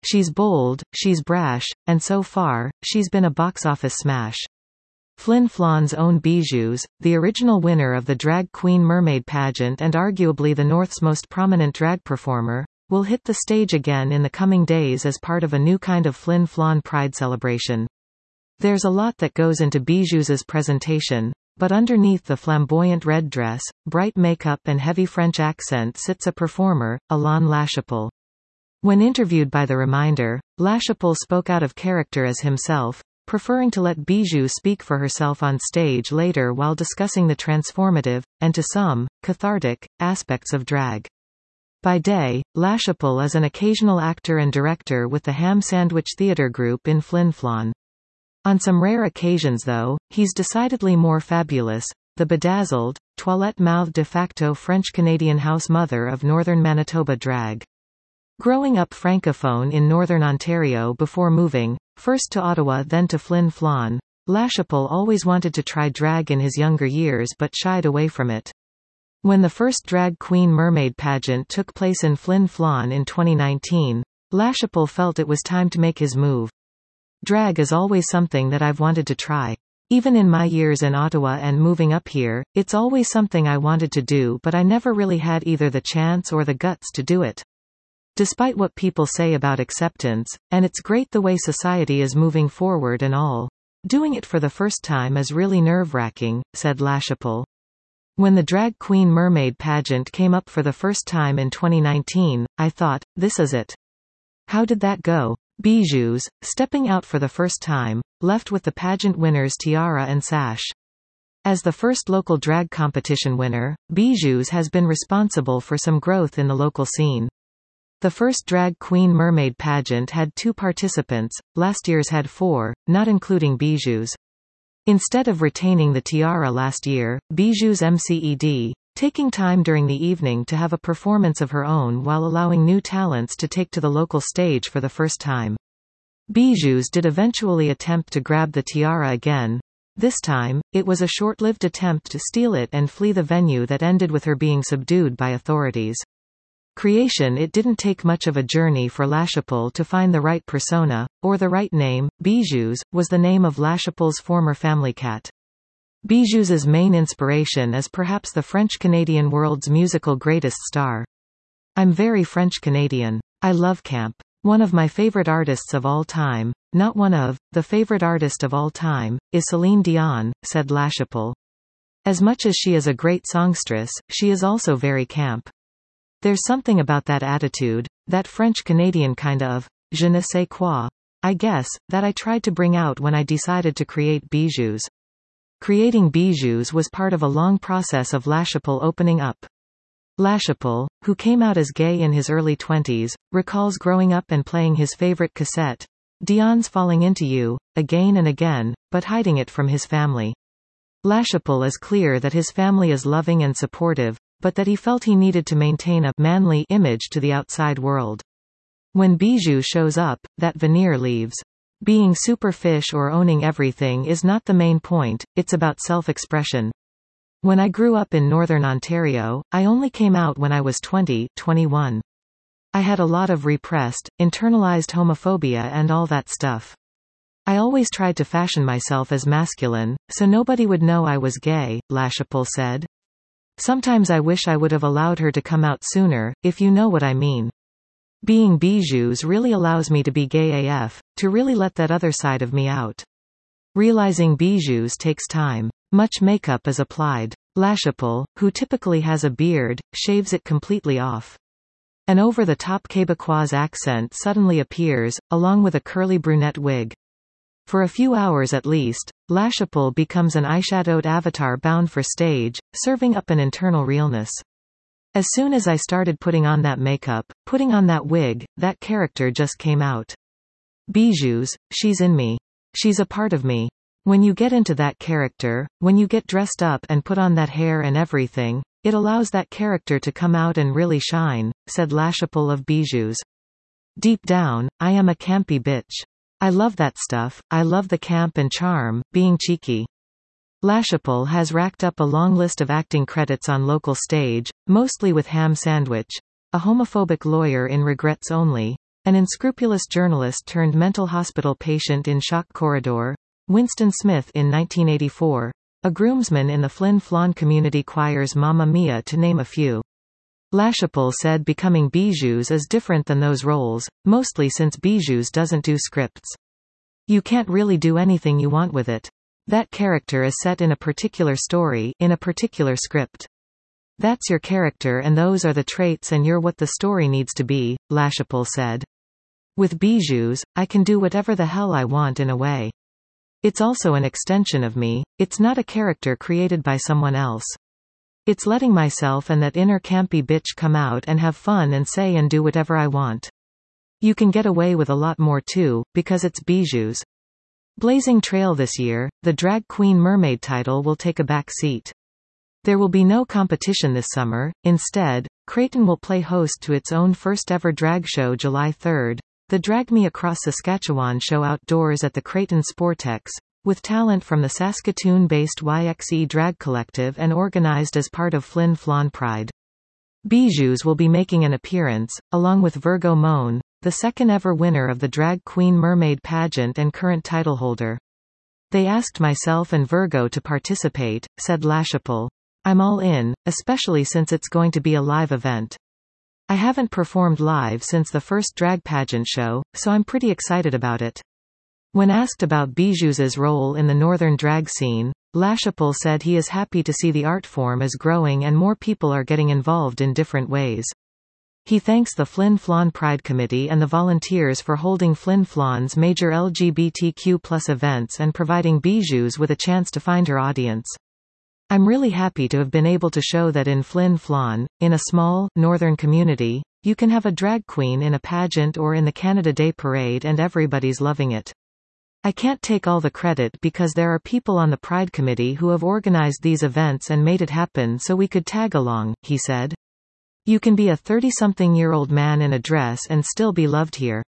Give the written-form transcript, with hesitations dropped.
She's bold, she's brash, and so far, she's been a box office smash. Flin Flon's own Bijoux, the original winner of the Drag Queen Mermaid pageant and arguably the North's most prominent drag performer, will hit the stage again in the coming days as part of a new kind of Flin Flon Pride celebration. There's a lot that goes into Bijoux's presentation, but underneath the flamboyant red dress, bright makeup and heavy French accent sits a performer, Alain Lachapelle. When interviewed by The Reminder, Lachapelle spoke out of character as himself, preferring to let Bijoux speak for herself on stage later while discussing the transformative, and to some, cathartic, aspects of drag. By day, Lachapelle is an occasional actor and director with the Ham Sandwich Theatre Group in Flin Flon. On some rare occasions though, he's decidedly more fabulous, the bedazzled, toilette-mouthed de facto French-Canadian house mother of northern Manitoba drag. Growing up francophone in northern Ontario before moving, first to Ottawa then to Flin Flon, Lachapelle always wanted to try drag in his younger years but shied away from it. When the first Drag Queen Mermaid pageant took place in Flin Flon in 2019, Lachapelle felt it was time to make his move. Drag is always something that I've wanted to try. Even in my years in Ottawa and moving up here, it's always something I wanted to do but I never really had either the chance or the guts to do it. Despite what people say about acceptance, and it's great the way society is moving forward and all, doing it for the first time is really nerve-wracking, said Lachapelle. When the Drag Queen Mermaid pageant came up for the first time in 2019, I thought, this is it. How did that go? Bijoux's, stepping out for the first time, left with the pageant winner's tiara and sash. As the first local drag competition winner, Bijoux's has been responsible for some growth in the local scene. The first Drag Queen Mermaid pageant had 2 participants, last year's had 4, not including Bijoux's. Instead of retaining the tiara last year, Bijoux's MCED, taking time during the evening to have a performance of her own while allowing new talents to take to the local stage for the first time. Bijoux's did eventually attempt to grab the tiara again. This time, it was a short-lived attempt to steal it and flee the venue that ended with her being subdued by authorities. Creation. It didn't take much of a journey for Lachapelle to find the right persona, or the right name. Bijoux's was the name of Lachapelle's former family cat. Bijoux's main inspiration is perhaps the French-Canadian world's musical greatest star. I'm very French-Canadian. I love camp. One of my favorite artists of all time, not one of, the favorite artist of all time, is Celine Dion, said Lachapelle. As much as she is a great songstress, she is also very camp. There's something about that attitude, that French-Canadian kind of, je ne sais quoi, I guess, that I tried to bring out when I decided to create Bijoux's. Creating Bijoux's was part of a long process of Lachapelle opening up. Lachapelle, who came out as gay in his early 20s, recalls growing up and playing his favorite cassette, Dion's Falling Into You, again and again, but hiding it from his family. Lachapelle is clear that his family is loving and supportive, but that he felt he needed to maintain a manly image to the outside world. When Bijou shows up, that veneer leaves. Being super fish or owning everything is not the main point, it's about self-expression. When I grew up in Northern Ontario, I only came out when I was 20, 21. I had a lot of repressed, internalized homophobia and all that stuff. I always tried to fashion myself as masculine, so nobody would know I was gay, Lachapelle said. Sometimes I wish I would have allowed her to come out sooner, if you know what I mean. Being Bijoux's really allows me to be gay AF, to really let that other side of me out. Realizing Bijoux's takes time. Much makeup is applied. Lachapelle, who typically has a beard, shaves it completely off. An over-the-top Québécois accent suddenly appears, along with a curly brunette wig. For a few hours at least, Lachapelle becomes an eyeshadowed avatar bound for stage, serving up an internal realness. As soon as I started putting on that makeup, putting on that wig, that character just came out. Bijoux's, she's in me. She's a part of me. When you get into that character, when you get dressed up and put on that hair and everything, it allows that character to come out and really shine, said Lachapelle of Bijoux's. Deep down, I am a campy bitch. I love that stuff, I love the camp and charm, being cheeky. Lachapelle has racked up a long list of acting credits on local stage, mostly with Ham Sandwich, a homophobic lawyer in Regrets Only, An unscrupulous journalist turned mental hospital patient in Shock Corridor. Winston Smith in 1984. A groomsman in the Flin Flon Community Choir's Mamma Mia, to name a few. LaChapelle said becoming Bijous is different than those roles, mostly since Bijous doesn't do scripts. You can't really do anything you want with it. That character is set in a particular story, in a particular script. That's your character and those are the traits and you're what the story needs to be, LaChapelle said. With Bijous, I can do whatever the hell I want in a way. It's also an extension of me, it's not a character created by someone else. It's letting myself and that inner campy bitch come out and have fun and say and do whatever I want. You can get away with a lot more too, because it's Bijous. Blazing trail this year, the Drag Queen Mermaid title will take a back seat. There will be no competition this summer, instead, Creighton will play host to its own first-ever drag show July 3rd, the Drag Me Across Saskatchewan show outdoors at the Creighton Sportex, with talent from the Saskatoon-based YXE Drag Collective and organized as part of Flin Flon Pride. Bijous will be making an appearance, along with Virgo Moan, the second-ever winner of the Drag Queen Mermaid pageant and current title holder. They asked myself and Virgo to participate, said LaChapelle. I'm all in, especially since it's going to be a live event. I haven't performed live since the first drag pageant show, so I'm pretty excited about it. When asked about Bijous' role in the northern drag scene, LaChapelle said he is happy to see the art form is growing and more people are getting involved in different ways. He thanks the Flin Flon Pride Committee and the volunteers for holding Flin Flon's major LGBTQ+ events and providing Bijous with a chance to find her audience. I'm really happy to have been able to show that in Flin Flon, in a small, northern community, you can have a drag queen in a pageant or in the Canada Day Parade and everybody's loving it. I can't take all the credit because there are people on the Pride Committee who have organized these events and made it happen so we could tag along, he said. You can be a 30-something-year-old man in a dress and still be loved here.